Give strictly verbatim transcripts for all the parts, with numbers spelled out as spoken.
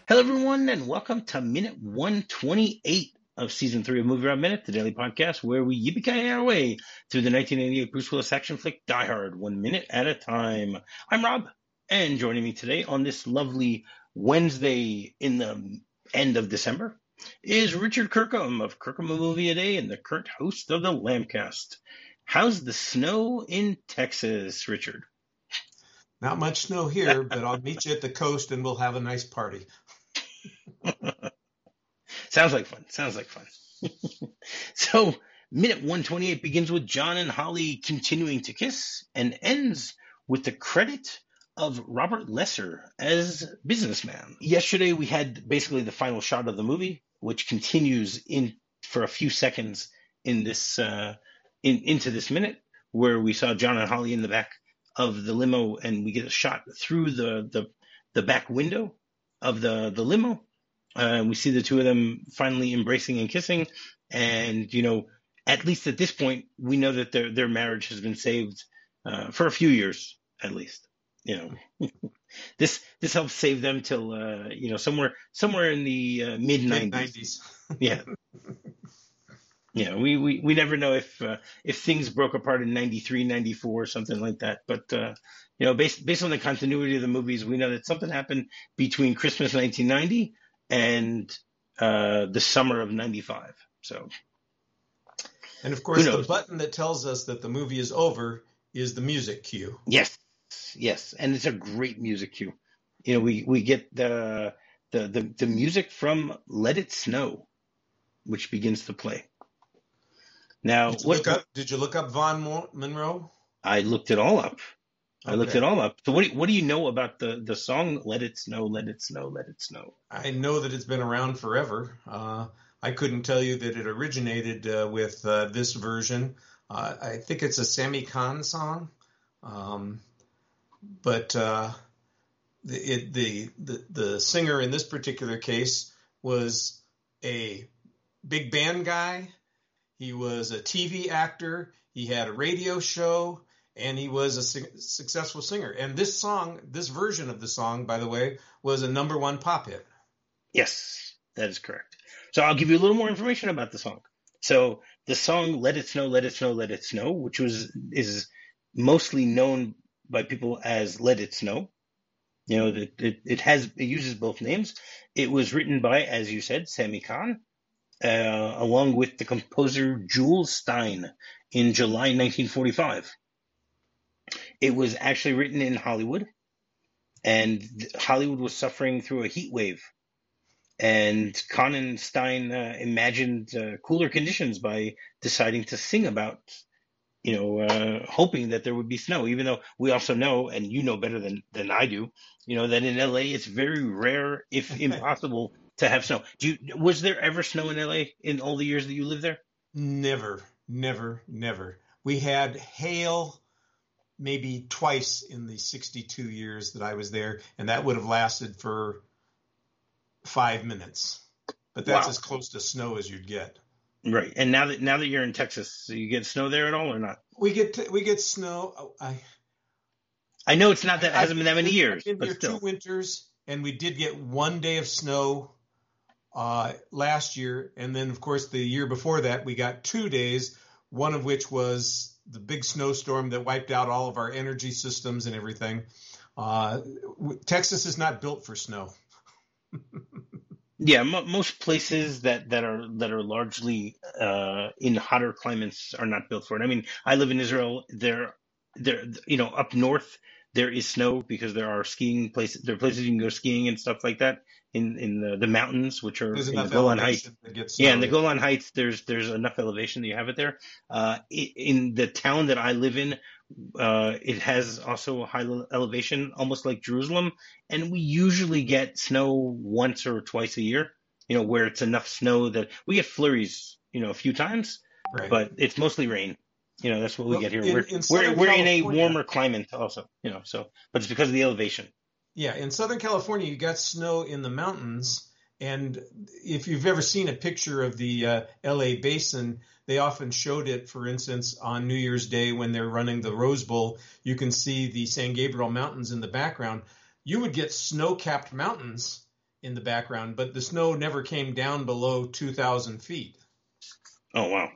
Hello, everyone, and welcome to minute one twenty-eight of season three of Movie Round Minute, the daily podcast where we yippee our way through the nineteen eighty-eight Bruce Willis action flick Die Hard, one minute at a time. I'm Rob, and joining me today on this lovely Wednesday in the end of December is Richard Kirkham of Kirkham a Movie a Day and the current host of the Lambcast. How's the snow in Texas, Richard? Not much snow here, but I'll meet you at the coast and we'll have a nice party. Sounds like fun. Sounds like fun. So, minute one twenty-eight begins with John and Holly continuing to kiss and ends with the credit of Robert Lesser as businessman. Yesterday, we had basically the final shot of the movie, which continues in for a few seconds in this uh, in into this minute, where we saw John and Holly in the back of the limo, and we get a shot through the the, the back window of the the limo. Uh, we see the two of them finally embracing and kissing, and you know, at least at this point, we know that their their marriage has been saved uh, for a few years at least. You know, this this helps save them till uh, you know somewhere somewhere in the uh, mid nineties. Yeah. Yeah, we, we, we never know if uh, if things broke apart in ninety-three, ninety-four, something like that. But, uh, you know, based based on the continuity of the movies, we know that something happened between Christmas nineteen ninety and uh, the summer of ninety-five. So, and of course, the button that tells us that the movie is over is the music cue. Yes, yes, and it's a great music cue. You know, we, we get the, the the the music from Let It Snow, which begins to play. Now, did you, what, look up, did you look up Vaughn Monroe? I looked it all up. I okay. looked it all up. So what do, what do you know about the, the song Let It Snow, Let It Snow, Let It Snow? I know that it's been around forever. Uh, I couldn't tell you that it originated uh, with uh, this version. Uh, I think it's a Sammy Kahn song. Um, but uh, the, it, the, the, the singer in this particular case was a big band guy. He was a T V actor, he had a radio show, and he was a su- successful singer. And this song, this version of the song, by the way, was a number one pop hit. Yes, that is correct. So I'll give you a little more information about the song. So the song Let It Snow, Let It Snow, Let It Snow, which was is mostly known by people as Let It Snow. You know, it, it, it has it uses both names. It was written by, as you said, Sammy Kahn. Uh, along with the composer Jules Stein in July nineteen forty-five. It was actually written in Hollywood, and Hollywood was suffering through a heat wave. And Kahn and Stein uh, imagined uh, cooler conditions by deciding to sing about, you know, uh, hoping that there would be snow, even though we also know, and you know better than, than I do, you know, that in L A it's very rare, if impossible, to have snow. Do you, was there ever snow in L A in all the years that you lived there? Never, never, never. We had hail maybe twice in the sixty-two years that I was there, and that would have lasted for five minutes. But that's wow. as close to snow as you'd get. Right. And now that now that you're in Texas, do you get snow there at all or not? We get t- we get snow. I I know it's not that I, hasn't been that many years. I've been but here still. two winters, and we did get one day of snow uh, last year, and then of course the year before that we got two days. One of which was the big snowstorm that wiped out all of our energy systems and everything. Uh, Texas is not built for snow. Yeah, m- most places that, that are that are largely uh, in hotter climates are not built for it. I mean, I live in Israel. There, there, you know, up north there is snow because there are skiing places. There are places you can go skiing and stuff like that in, in the, the mountains, which are there's in enough the Golan Heights. Yeah, in the Golan Heights, there's there's enough elevation that you have it there. Uh, in the town that I live in, uh, it has also a high elevation, almost like Jerusalem, and we usually get snow once or twice a year. You know, where it's enough snow that we get flurries, you know, a few times, right. But it's mostly rain. You know, that's what we well, get here. In, we're in we're, we're in a California, warmer climate also, you know, so, but it's because of the elevation. Yeah, in Southern California, you got snow in the mountains, and if you've ever seen a picture of the uh, L A basin, they often showed it, for instance, on New Year's Day when they're running the Rose Bowl. You can see the San Gabriel Mountains in the background. You would get snow-capped mountains, in the background, but the snow never came down below two thousand feet. Oh, wow.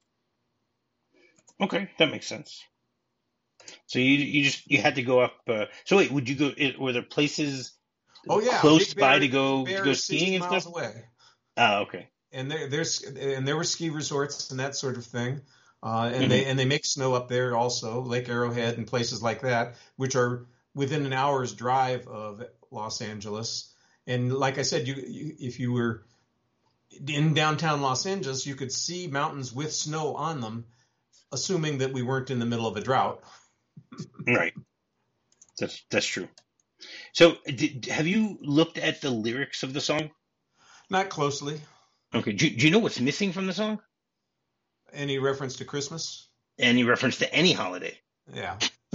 Okay, that makes sense. So you you just you had to go up. Uh, so wait, would you go? It, were there places Oh yeah, close Big by Bear, to Big go to Bear go is skiing sixty and stuff? miles away. Ah, okay. And there, there's and there were ski resorts and that sort of thing, uh, and Hmm. they and they make snow up there also, Lake Arrowhead and places like that, which are within an hour's drive of Los Angeles. And like I said, you, you if you were in downtown Los Angeles, you could see mountains with snow on them, assuming that we weren't in the middle of a drought. Right. That's that's true. So did, have you looked at the lyrics of the song? Not closely. Okay. Do, do you know what's missing from the song? Any reference to Christmas? Any reference to any holiday? Yeah.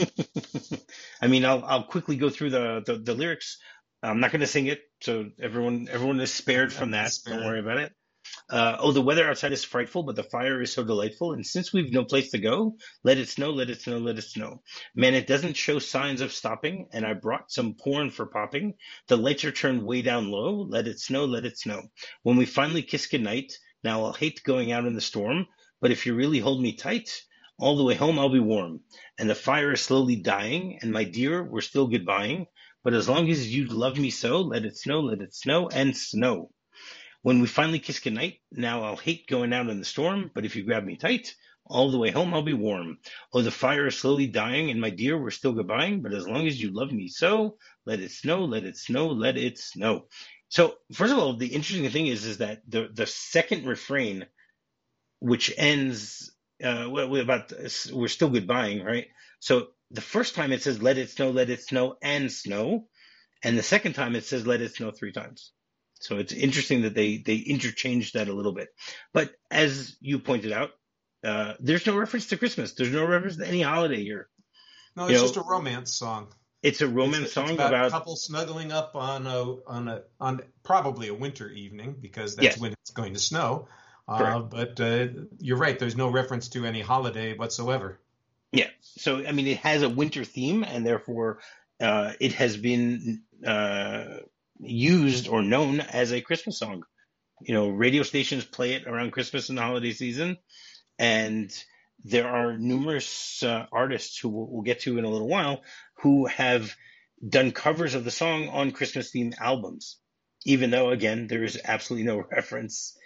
I mean, I'll I'll quickly go through the the, the lyrics. I'm not going to sing it, so everyone everyone is spared from that. Don't Spared. worry about it. Uh, oh, the weather outside is frightful, but the fire is so delightful. And since we've no place to go, let it snow, let it snow, let it snow. Man, it doesn't show signs of stopping. And I brought some corn for popping. The lights are turned way down low. Let it snow, let it snow. When we finally kiss goodnight, now I'll hate going out in the storm. But if you really hold me tight, all the way home I'll be warm. And the fire is slowly dying. And my dear, we're still goodbying. But as long as you love me so, let it snow, let it snow, and snow. When we finally kiss goodnight, now I'll hate going out in the storm, but if you grab me tight, all the way home I'll be warm. Oh, the fire is slowly dying, and my dear, we're still goodbying, but as long as you love me so, let it snow, let it snow, let it snow. So, first of all, the interesting thing is, is that the, the second refrain, which ends uh, with about we're still goodbying, right? So the first time it says let it snow, let it snow, and snow, and the second time it says let it snow three times. So it's interesting that they they interchanged that a little bit. But as you pointed out, uh, there's no reference to Christmas. There's no reference to any holiday here. No, You it's know, just a romance song. it's a It's romance it's song about about couples snuggling up on a on a on probably a winter evening because that's yes, when it's going to snow. Uh, correct. but uh, you're right. There's no reference to any holiday whatsoever. Yeah. So I mean, it has a winter theme, and therefore uh, it has been uh, used or known as a Christmas song. You know, radio stations play it around Christmas and the holiday season, and there are numerous uh, artists who we'll, we'll get to in a little while who have done covers of the song on Christmas themed albums, even though again there is absolutely no reference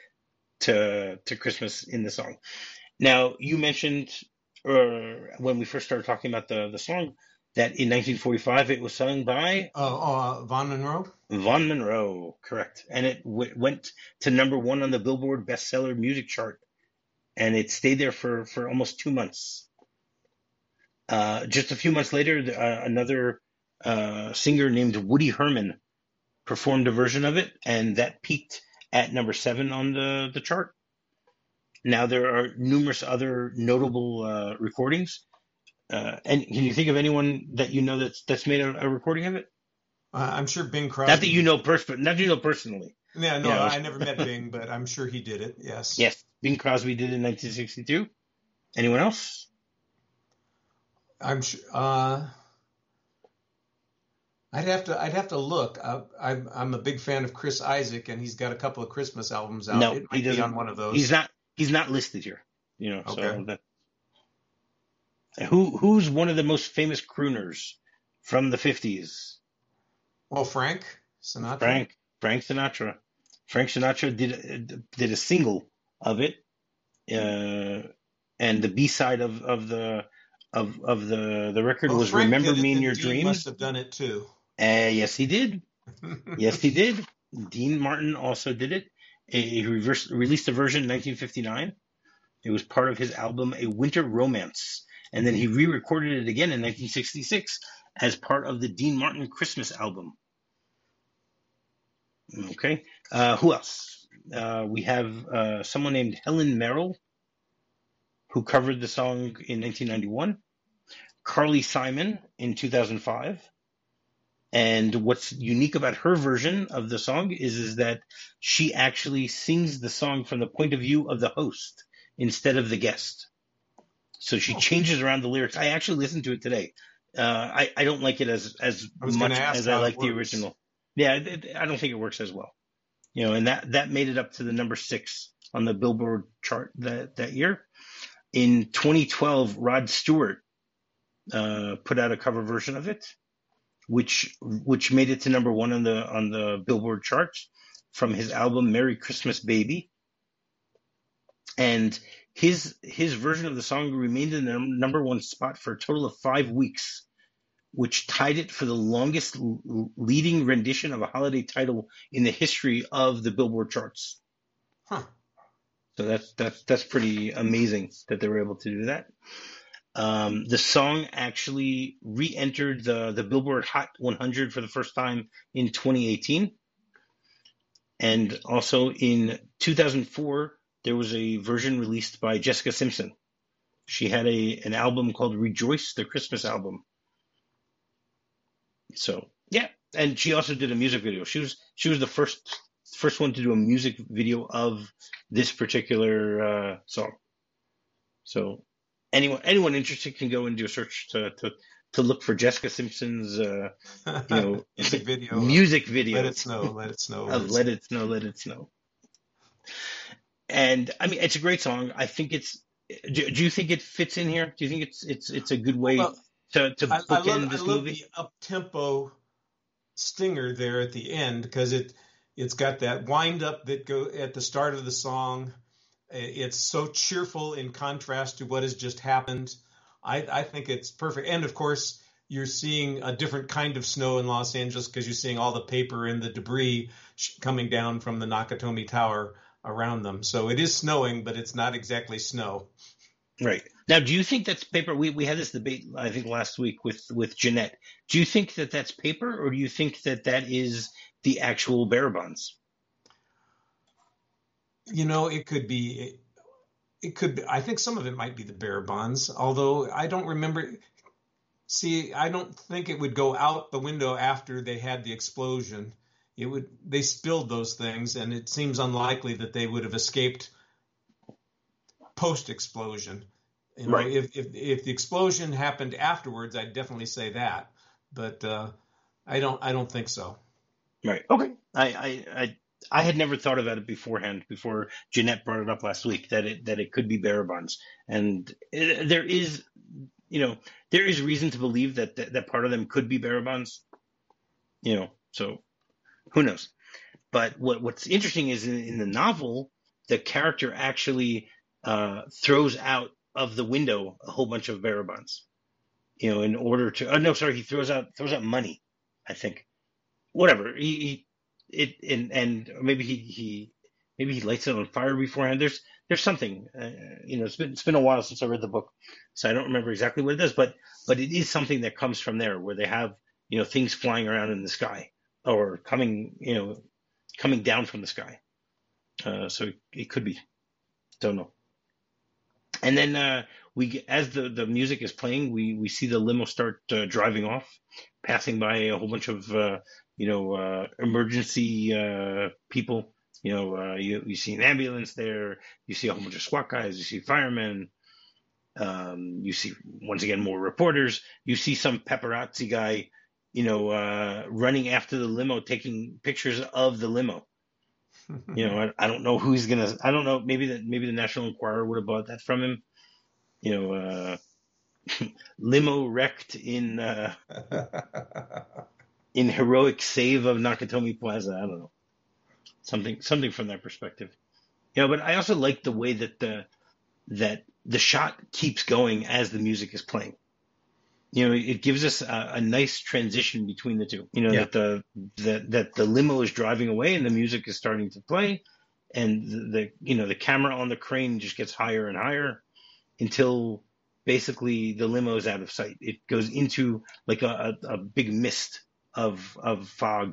to to Christmas in the song. Now you mentioned uh, when we first started talking about the the song that in nineteen forty-five it was sung by Uh, uh, Von Monroe. Vaughn Monroe, correct, and it w- went to number one on the Billboard bestseller music chart, and it stayed there for for almost two months. Uh, just a few months later, uh, another uh, singer named Woody Herman performed a version of it, and that peaked at number seven on the, the chart. Now, there are numerous other notable uh, recordings. Uh, and can you think of anyone that you know that's that's made a, a recording of it? Uh, I'm sure Bing Not that Crosby. you know pers- not that you know personally. Yeah, You no, know, I never met Bing, but I'm sure he did it. Yes. yes, Bing Crosby did it in nineteen sixty-two. Anyone else? I'm sure. Uh, I'd have to. I'd have to look. I, I'm. I'm a big fan of Chris Isaak, and he's got a couple of Christmas albums out. No, It he might be doesn't. on one of He's those. not. He's not listed here. You know, Okay. so that who who's one of the most famous crooners from the fifties? Well, Frank Sinatra. Frank Frank Sinatra. Frank Sinatra did did a single of it, uh, and the B side of, of the of of the the record Well, was Frank "Remember did it, Me in then Your Dean must Dreams." have done it too. Uh, yes, he did. Yes, he did. Dean Martin also did it. He reversed, released a version in nineteen fifty-nine. It was part of his album A Winter Romance, and then he re-recorded it again in nineteen sixty-six as part of the Dean Martin Christmas album. Okay. Uh, who else? Uh, we have uh, someone named Helen Merrill who covered the song in nineteen ninety-one. Carly Simon in two thousand five. And what's unique about her version of the song is, is that she actually sings the song from the point of view of the host instead of the guest. So she Oh, changes around the lyrics. I actually listened to it today. Uh, I, I don't like it as, as I was going to much ask as I how it like the works. original. Yeah, it, I don't think it works as well. You know, and that that made it up to the number six on the Billboard chart that that year. In twenty twelve, Rod Stewart uh, put out a cover version of it, which which made it to number one on the on the Billboard charts from his album Merry Christmas Baby. And his his version of the song remained in the number one spot for a total of five weeks, which tied it for the longest leading rendition of a holiday title in the history of the Billboard charts. Huh. So that's that's that's pretty amazing that they were able to do that. Um, the song actually re-entered the the Billboard Hot one hundred for the first time in twenty eighteen, and also in two thousand four there was a version released by Jessica Simpson. She had a an album called Rejoice, the Christmas album. So yeah, and she also did a music video. She was she was the first first one to do a music video of this particular uh, song. So anyone anyone interested can go and do a search to to, to look for Jessica Simpson's uh, you know music video. music video. Let it snow. Let it snow. Of Let It Snow. Let It Snow. And I mean, it's a great song. I think it's. Do, do you think it fits in here? Do you think it's it's it's a good way Well, to to I, I bookend love, this I love movie? the up tempo stinger there at the end because it it's got that wind up that go at the start of the song. It's so cheerful in contrast to what has just happened. I, I think it's perfect. And of course, you're seeing a different kind of snow in Los Angeles because you're seeing all the paper and the debris coming down from the Nakatomi Tower around them. So it is snowing, but it's not exactly snow. Right. Now, do you think that's paper? We we had this debate, I think, last week with, with Jeanette. Do you think that that's paper, or do you think that that is the actual bearer bonds? You know, it could be, it could be, I think some of it might be the bearer bonds, although I don't remember. See, I don't think it would go out the window after they had the explosion. It would, they spilled those things, and it seems unlikely that they would have escaped post-explosion. You know, Right. if, if if the explosion happened afterwards, I'd definitely say that, but uh, I don't I don't think so. Right. Okay. I, I, I, I had never thought about it beforehand, before Jeanette brought it up last week, that it that it could be bearer bonds. And it, there is, you know, there is reason to believe that, that that part of them could be bearer bonds. You know, so who knows? But what what's interesting is in, in the novel, the character actually uh, throws out of the window a whole bunch of bearer bonds. You know, in order to. Oh no, sorry, he throws out throws out money, I think. Whatever he, he it and and maybe he, he maybe he lights it on fire beforehand. There's there's something, uh, you know. It's been it's been a while since I read the book, so I don't remember exactly what it is. But but it is something that comes from there, where they have, you know, things flying around in the sky or coming you know coming down from the sky. Uh, so it, it could be. Don't know. And then uh, we get, as the, the music is playing, we, we see the limo start uh, driving off, passing by a whole bunch of uh, you know uh, emergency uh, people. You know, uh, you you see an ambulance there. You see a whole bunch of SWAT guys. You see firemen. Um, you see once again more reporters. You see some paparazzi guy, you know, uh, running after the limo, taking pictures of the limo. You know, I, I don't know who's gonna. I don't know. Maybe that maybe the National Enquirer would have bought that from him. You know, uh, limo wrecked in uh, in heroic save of Nakatomi Plaza. I don't know, something something from that perspective. You know, but I also like the way that the that the shot keeps going as the music is playing. You know, it gives us a, a nice transition between the two. You know, Yeah. that the that that the limo is driving away and the music is starting to play, and the, the you know the camera on the crane just gets higher and higher until basically the limo is out of sight. It goes into like a, a, a big mist of of fog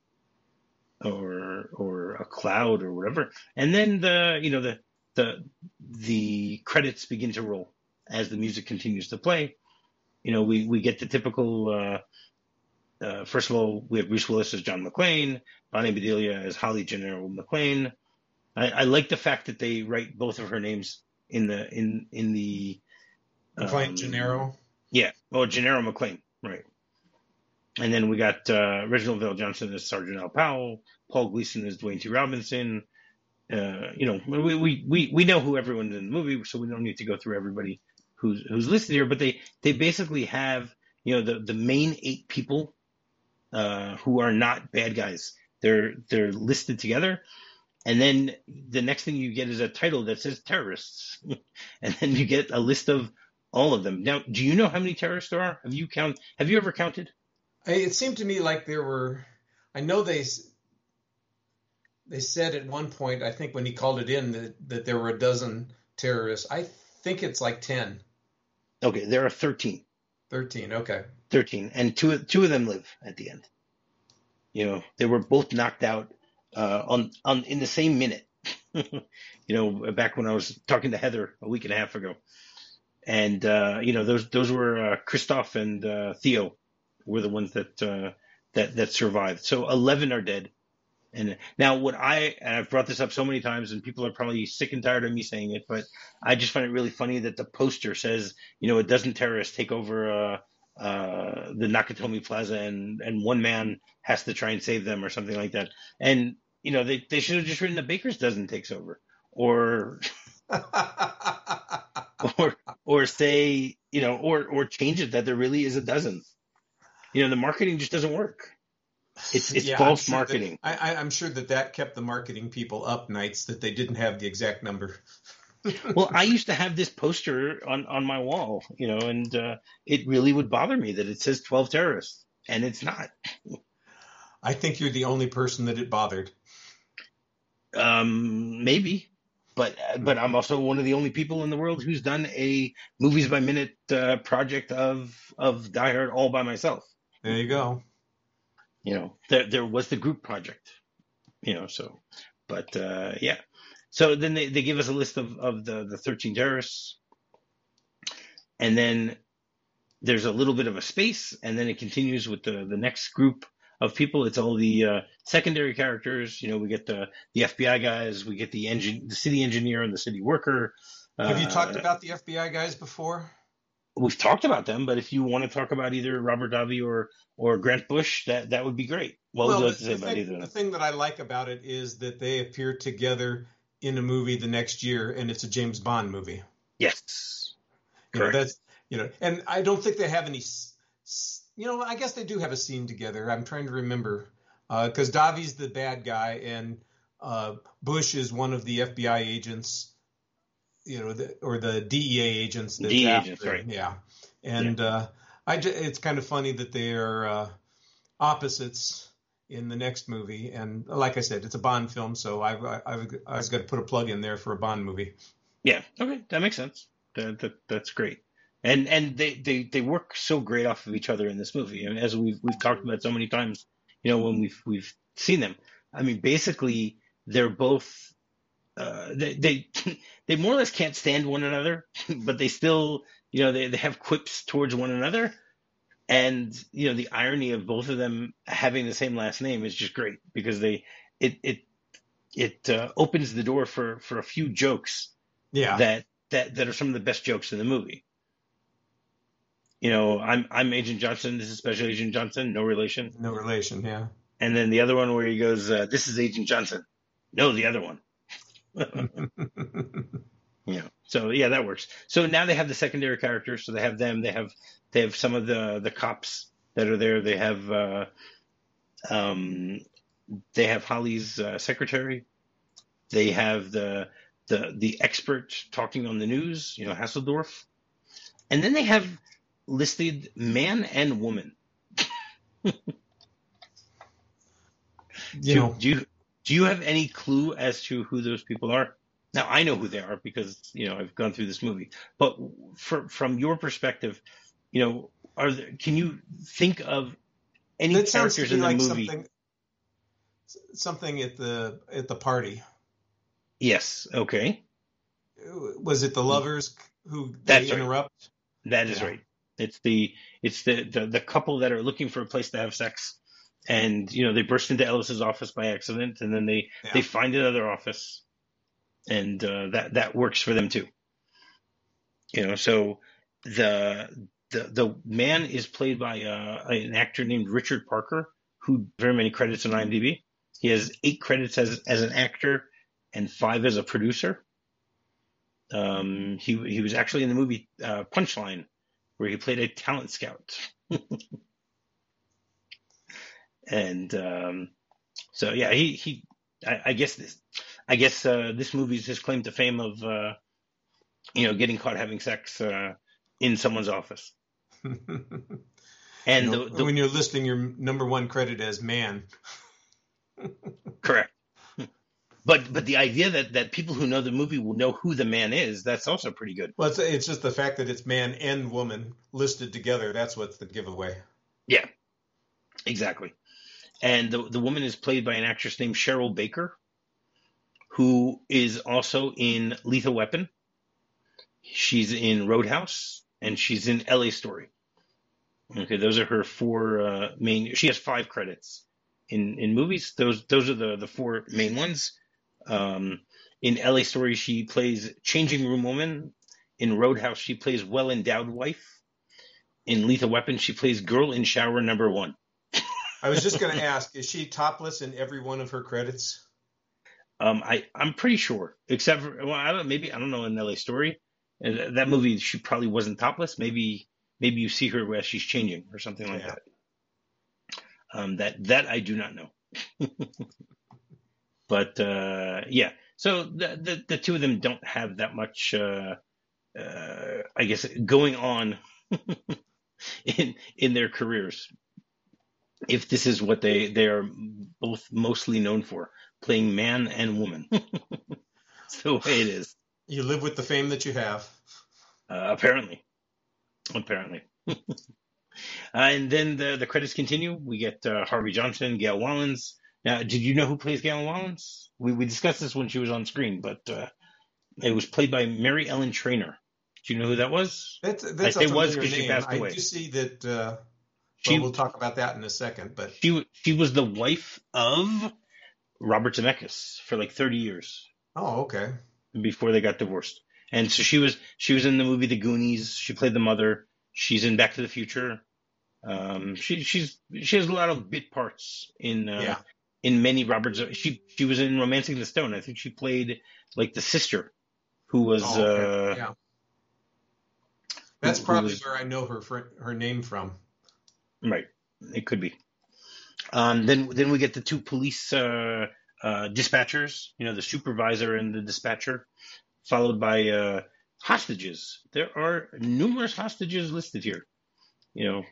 or or a cloud or whatever, and then the you know the the the credits begin to roll as the music continues to play. You know, we, we get the typical, uh, uh, first of all, we have Bruce Willis as John McClane, Bonnie Bedelia as Holly Gennaro McClane. I, I like the fact that they write both of her names in the, in, in the, McClane um, Gennaro. Yeah. Oh, Gennaro McClane. Right. And then we got uh, Reginald Vell Johnson as Sergeant Al Powell, Paul Gleason as Dwayne T. Robinson. Uh, you know, we, we, we, we know who everyone's in the movie, so we don't need to go through everybody who's who's listed here. But they, they basically have, you know, the, the main eight people uh, who are not bad guys. They're they're listed together, and then the next thing you get is a title that says terrorists, and then you get a list of all of them. Now, do you know how many terrorists there are? Have you count? Have you ever counted? It seemed to me like there were. I know they. They said at one point, I think when he called it in, that, that there were a dozen terrorists. I think it's like ten. Okay, there are thirteen. thirteen, okay. thirteen, and two, two of them live at the end. You know, they were both knocked out uh, on, on in the same minute. You know, back when I was talking to Heather a week and a half ago. And, uh, you know, those those were uh, Christoph and uh, Theo were the ones that, uh, that, that survived. So eleven are dead. And now what I, and I've brought this up so many times and people are probably sick and tired of me saying it, but I just find it really funny that the poster says, you know, a dozen terrorists take over uh, uh, the Nakatomi Plaza and, and one man has to try and save them or something like that. And, you know, they, they should have just written the Baker's dozen takes over or, or, or say, you know, or, or change it that there really is a dozen. You know, the marketing just doesn't work. It's, it's yeah, false I'm sure marketing. That, I, I'm sure that that kept the marketing people up nights that they didn't have the exact number. Well, I used to have this poster on, on my wall, you know, and uh, it really would bother me that it says twelve terrorists, and it's not. I think you're the only person that it bothered. Um, maybe, but but I'm also one of the only people in the world who's done a movies by minute uh, project of of Die Hard all by myself. There you go. You know, there there was the group project, you know, so, but uh, yeah. So then they, they give us a list of, of the, the thirteen terrorists, and then there's a little bit of a space, and then it continues with the, the next group of people. It's all the uh, secondary characters. You know, we get the, the F B I guys, we get the engine, the city engineer and the city worker. Have you talked uh, about the F B I guys before? We've talked about them, but if you want to talk about either Robert Davi or, or Grant Bush, that, that would be great. What well, would you like to the, say the about thing, either of the them? thing that I like about it is that they appear together in a movie the next year, and it's a James Bond movie. Yes. You know, that's, you know, and I don't think they have any, you know, I guess they do have a scene together. I'm trying to remember, because uh, Davi's the bad guy, and uh, Bush is one of the F B I agents, you know, the, or the D E A agents. That's D E A after, agents, right. Yeah. And yeah. Uh, I just, it's kind of funny that they are uh, opposites in the next movie. And like I said, it's a Bond film, so I've, I've, I was going to put a plug in there for a Bond movie. Yeah. Okay. That makes sense. That, that that's great. And and they, they, they work so great off of each other in this movie. I mean, as we've we've talked about so many times, you know, when we've we've seen them. I mean, basically, they're both uh, they they they more or less can't stand one another, but they still, you know, they, they have quips towards one another. And, you know, the irony of both of them having the same last name is just great because they it it it uh, opens the door for, for a few jokes yeah. that, that that are some of the best jokes in the movie. You know, I'm I'm Agent Johnson. This is Special Agent Johnson. No relation. No relation. Yeah. And then the other one where he goes, uh, "This is Agent Johnson." No, the other one. You know, so yeah, that works. So now they have the secondary characters. So they have them. They have they have some of the the cops that are there. They have uh, um, they have Holly's uh, secretary. They have the the the expert talking on the news. You know, Hasseldorf. And then they have listed man and woman. you do, know, do you do you have any clue as to who those people are? Now I know who they are because you know I've gone through this movie. But for, from your perspective, you know, are there, can you think of any that characters in the like movie? Something, something at the at the party. Yes. Okay. Was it the lovers who That's they right. interrupt? That is Yeah. right. It's the it's the, the the couple that are looking for a place to have sex, and you know they burst into Ellis's office by accident, and then they Yeah. they find another office, and uh, that that works for them too. You know, so the The the man is played by uh, an actor named Richard Parker, who very many credits on IMDb. He has eight credits as as an actor and five as a producer. Um, he he was actually in the movie uh, Punchline, where he played a talent scout. And um, so yeah, he he I, I guess this I guess uh, this movie is his claim to fame of uh, you know getting caught having sex uh, in someone's office. And you know, the, the, when you're listing your number one credit as man. Correct. But but the idea that, that people who know the movie will know who the man is, that's also pretty good. Well, it's, it's just the fact that it's man and woman listed together. That's what's the giveaway. Yeah, exactly. And the the woman is played by an actress named Cheryl Baker, who is also in Lethal Weapon. She's in Roadhouse, and she's in L A Story. Okay, those are her four uh, main. She has five credits in, in movies. Those those are the, the four main ones. Um, in L A Story, she plays changing room woman. In Roadhouse, she plays well endowed wife. In Lethal Weapon, she plays girl in shower number one. I was just going to ask, is she topless in every one of her credits? Um, I I'm pretty sure, except for well, I don't maybe I don't know in L A Story, uh, that movie she probably wasn't topless. Maybe maybe you see her as she's changing or something like yeah. that. Um, that that I do not know. But uh, yeah, so the, the the two of them don't have that much, uh, uh, I guess, going on in in their careers. If this is what they they are both mostly known for, playing man and woman. It's the way it is. You live with the fame that you have. Uh, apparently, apparently. uh, and then the the credits continue. We get uh, Harvey Johnson, Gail Wallens. Now, did you know who plays Gail Wallens? We we discussed this when she was on screen, but uh, it was played by Mary Ellen Trainor. Do you know who that was? That's, that's I say was because she passed away. I do see that. Uh, she, well, we'll talk about that in a second. But she she was the wife of Robert Zemeckis for like thirty years. Oh, okay. Before they got divorced, and so she was she was in the movie The Goonies. She played the mother. She's in Back to the Future. Um, she she's she has a lot of bit parts in. Uh, yeah. In many Robert, she she was in Romancing the Stone. I think she played like the sister, who was. Oh, okay. uh, yeah. That's who, probably who was, where I know her fr- her name from. Right, it could be. Um, then then we get the two police uh, uh, dispatchers. You know, the supervisor and the dispatcher, followed by uh, hostages. There are numerous hostages listed here. You know.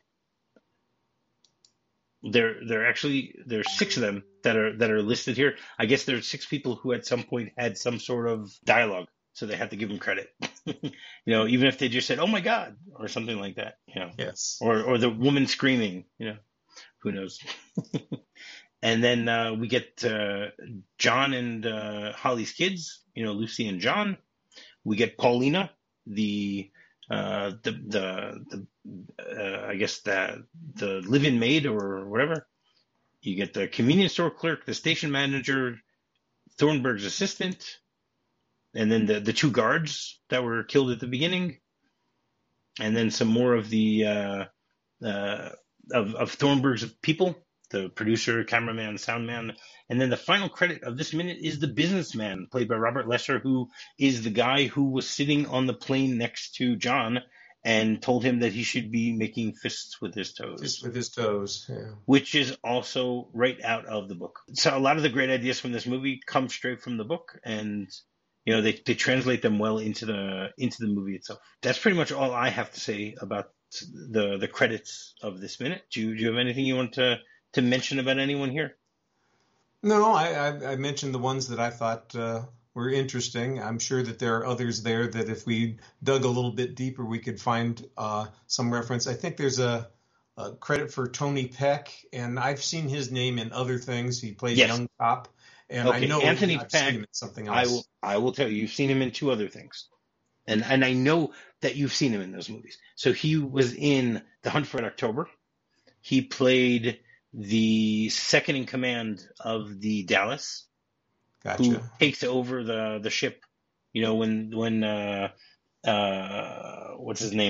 There, there actually there's six of them that are that are listed here. I guess there's six people who at some point had some sort of dialogue, so they had to give them credit. You know, even if they just said "Oh my God" or something like that. You know, yes. Or or the woman screaming. You know, who knows? And then uh, we get uh, John and uh, Holly's kids. You know, Lucy and John. We get Paulina, the uh, the the the. Uh, I guess the the live-in maid or whatever. You get the convenience store clerk, the station manager, Thornburg's assistant, and then the, the two guards that were killed at the beginning, and then some more of the uh, uh, of of Thornburg's people, the producer, cameraman, sound man, and then the final credit of this minute is the businessman, played by Robert Lesser, who is the guy who was sitting on the plane next to John and told him that he should be making fists with his toes. Fists with his toes, yeah. Which is also right out of the book. So a lot of the great ideas from this movie come straight from the book, and you know they, they translate them well into the into the movie itself. That's pretty much all I have to say about the the credits of this minute. Do you, do you have anything you want to, to mention about anyone here? No, I, I, I mentioned the ones that I thought uh, were interesting. I'm sure that there are others there that if we dug a little bit deeper, we could find uh, some reference. I think there's a, a credit for Tony Peck, and I've seen his name in other things. He plays yes. Young Cop, and okay. I know Anthony I've Peck, seen him in something else. I will, I will tell you, you've seen him in two other things. And and I know that you've seen him in those movies. So he was in The Hunt for Red October. He played the second in command of the Dallas. Gotcha. Who takes over the, the ship, you know, when, when, uh, uh, what's his name?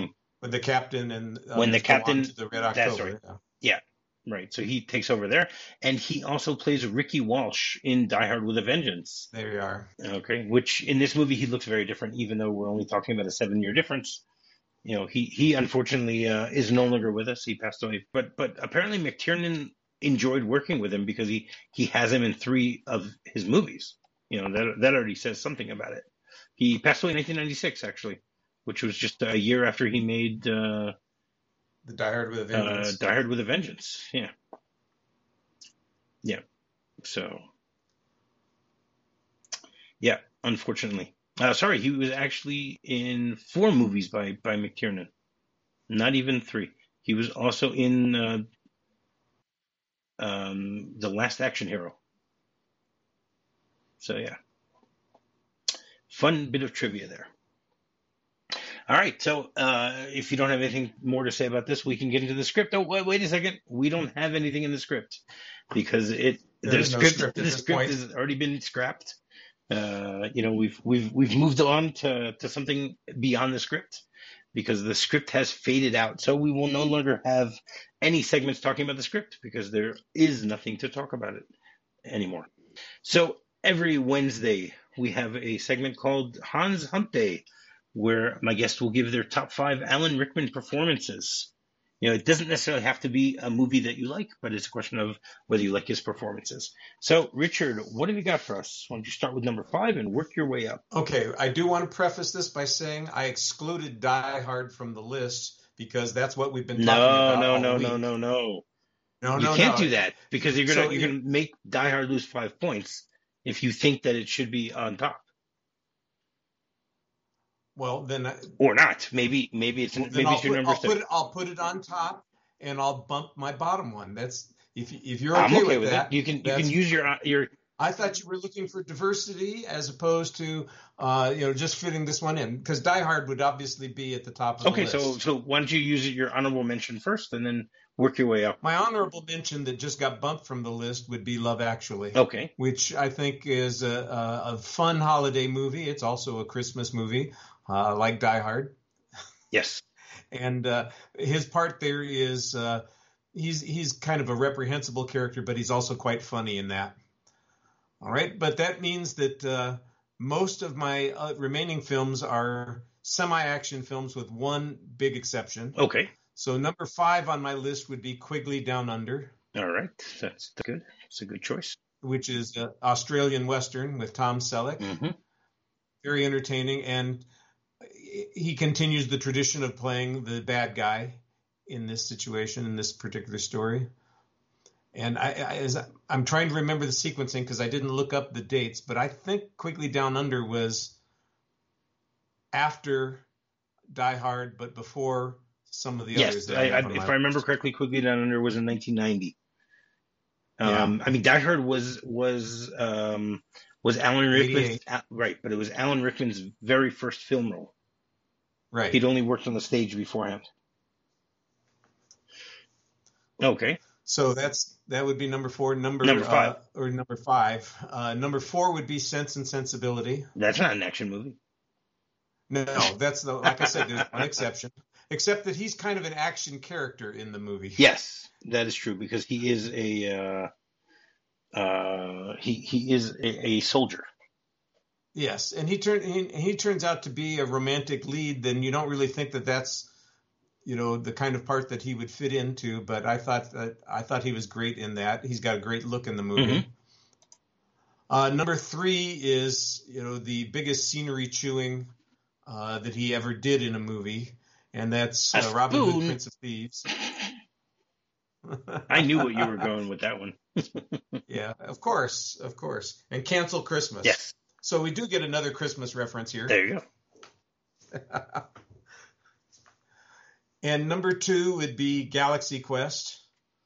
With the captain and when the others go on captain, to the Red that's October. right. Yeah, right. So he takes over there, and he also plays Ricky Walsh in Die Hard with a Vengeance. There you are. Okay, which in this movie he looks very different, even though we're only talking about a seven-year difference. You know, he he unfortunately uh, is no longer with us. He passed away, but but apparently McTiernan enjoyed working with him because he he has him in three of his movies. You know, that that already says something about it. He passed away in nineteen ninety-six, actually, which was just a year after he made uh, The Die Hard with a uh, Vengeance. Die Hard with a Vengeance. Yeah, yeah. So, yeah, unfortunately. Uh, sorry, he was actually in four movies by, by McTiernan, not even three. He was also in uh, um, The Last Action Hero. So, yeah. Fun bit of trivia there. All right, so uh, if you don't have anything more to say about this, we can get into the script. Oh, wait, wait a second. We don't have anything in the script because it There the is no script, script at the this script point. has already been scrapped. Uh, you know, we've we've we've moved on to, to something beyond the script because the script has faded out. So we will no longer have any segments talking about the script because there is nothing to talk about it anymore. So every Wednesday we have a segment called Hans Hump Day, where my guests will give their top five Alan Rickman performances. You know, it doesn't necessarily have to be a movie that you like, but it's a question of whether you like his performances. So, Richard, what have you got for us? Why don't you start with number five and work your way up? Okay, I do want to preface this by saying I excluded Die Hard from the list because that's what we've been talking No, about no, all no, week. no, no, no. No, You no, can't no. do that because you're gonna So you're it- gonna make Die Hard lose five points if you think that it should be on top. Well, then, I- Or not. Maybe maybe it's well, then maybe I'll it's your put number I'll put six. it I'll put it on top, and I'll bump my bottom one. That's if you- if you're I'm okay, okay with that. it. You can you that's- can use your your I thought you were looking for diversity as opposed to uh, you know just fitting this one in because Die Hard would obviously be at the top of okay. the So list. so why don't you use your honorable mention first and then work your way up? My honorable mention that just got bumped from the list would be Love Actually. Okay. Which I think is a, a, a fun holiday movie. It's also a Christmas movie, uh, like Die Hard. Yes. And uh, his part there is uh, he's he's kind of a reprehensible character, but he's also quite funny in that. All right, but that means that uh, most of my uh, remaining films are semi-action films with one big exception. Okay. So number five on my list would be Quigley Down Under. All right. That's good. It's a good choice. Which is an Australian Western with Tom Selleck. Mm-hmm. Very entertaining. And he continues the tradition of playing the bad guy in this situation, in this particular story. And I, I, as I, I'm trying to remember the sequencing because I didn't look up the dates, but I think Quigley Down Under was after Die Hard, but before some of the yes, others. That I, I I, have on if my I remember list. correctly, Quigley Down Under was in nineteen ninety. Yeah. Um, I mean, Die Hard was was um, was Alan Rickman's eighty-eight. uh, right, but it was Alan Rickman's very first film role. Right. He'd only worked on the stage beforehand. Okay. So that's that would be number four. Number Number five. Uh, or number five. Uh, number four would be Sense and Sensibility. That's not an action movie. No, that's the like I said. There's one exception, except that he's kind of an action character in the movie. Yes, that is true because he is a uh, uh, he he is a, a soldier. Yes, and he turn he, he turns out to be a romantic lead. Then you don't really think that that's you know the kind of part that he would fit into. But I thought that I thought he was great in that. He's got a great look in the movie. Mm-hmm. Uh, number three is you know the biggest scenery chewing uh, that he ever did in a movie, and that's uh, Robin Hood, Prince of Thieves. I knew what you were going with that one. Yeah, of course, of course, and Cancel Christmas. Yes. So we do get another Christmas reference here. There you go. And number two would be Galaxy Quest,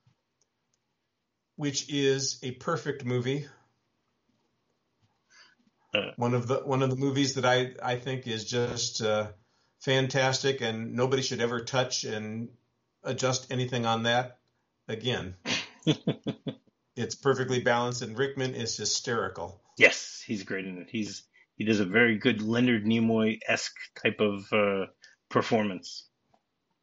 which is a perfect movie. Uh, one of the one of the movies that I, I think is just uh, fantastic, and nobody should ever touch and adjust anything on that again. It's perfectly balanced, and Rickman is hysterical. Yes, he's great in it. He's he does a very good Leonard Nimoy-esque type of uh, performance.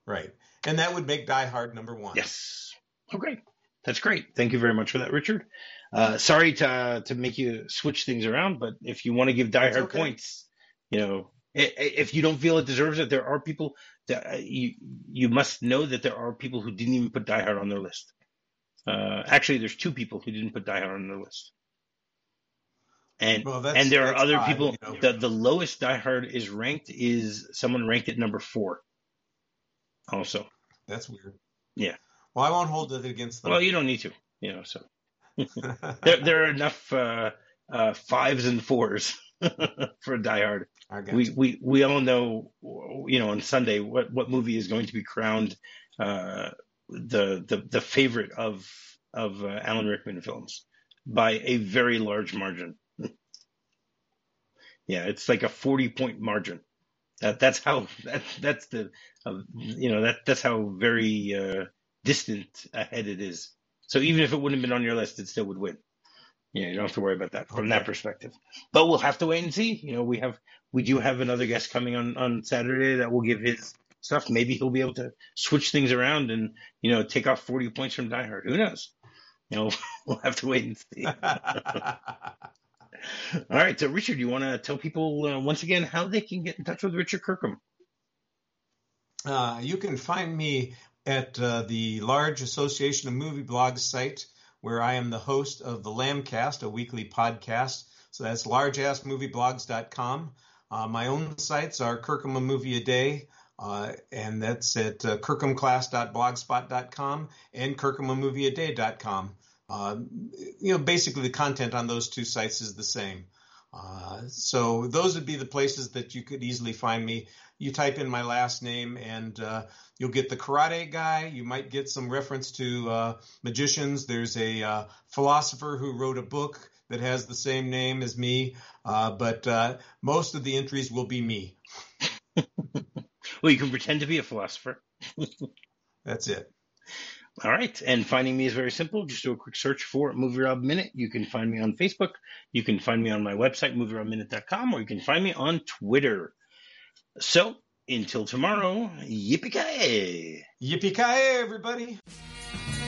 Right. And that would make Die Hard number one. Yes. Oh, great. That's great. Thank you very much for that, Richard. Uh, sorry to uh, to make you switch things around, but if you want to give Die That's Hard okay. points, you know, i- i- if you don't feel it deserves it, there are people that uh, you you must know that there are people who didn't even put Die Hard on their list. Uh, actually, there's two people who didn't put Die Hard on their list, and Well, that's and there are that's other odd, people. you know. The the lowest Die Hard is ranked is someone ranked at number four. Also, That's weird. yeah. Well, I won't hold it against them. Well, you don't need to, you know. So there there are enough uh, uh, fives and fours for Die Hard. I got We you. we we all know, you know, on Sunday what what movie is going to be crowned uh, the the the favorite of of uh, Alan Rickman films by a very large margin. Yeah, it's like a forty point margin. That that's how that that's the uh, you know that that's how very uh, distant ahead it is. So even if it wouldn't have been on your list, it still would win. Yeah, you don't have to worry about that from that Okay. perspective. But we'll have to wait and see. You know, we have we do have another guest coming on on Saturday that will give his stuff. Maybe he'll be able to switch things around and, you know, take off forty points from Die Hard. Who knows? You know, we'll have to wait and see. All right, so Richard, you want to tell people uh, once again how they can get in touch with Richard Kirkham? Uh, you can find me at uh, the Large Association of Movie Blogs site, where I am the host of the Lambcast, a weekly podcast. So that's large ass movie blogs dot com. Uh, my own sites are Kirkham a Movie a Day, uh, and that's at uh, kirkham class dot blogspot dot com and kirkham a movie a day dot com. Uh, you know, basically the content on those two sites is the same. Uh, so those would be the places that you could easily find me. You type in my last name and uh, you'll get the Karate Guy. You might get some reference to uh, magicians. There's a uh, philosopher who wrote a book that has the same name as me, uh, but uh, most of the entries will be me. Well, you can pretend to be a philosopher. That's it. All right. And finding me is very simple. Just do a quick search for Movie Rob Minute. You can find me on Facebook. You can find me on my website, movie rob minute dot com, or you can find me on Twitter. So until tomorrow, yippee-ki-yay. Yippee-ki-yay, everybody.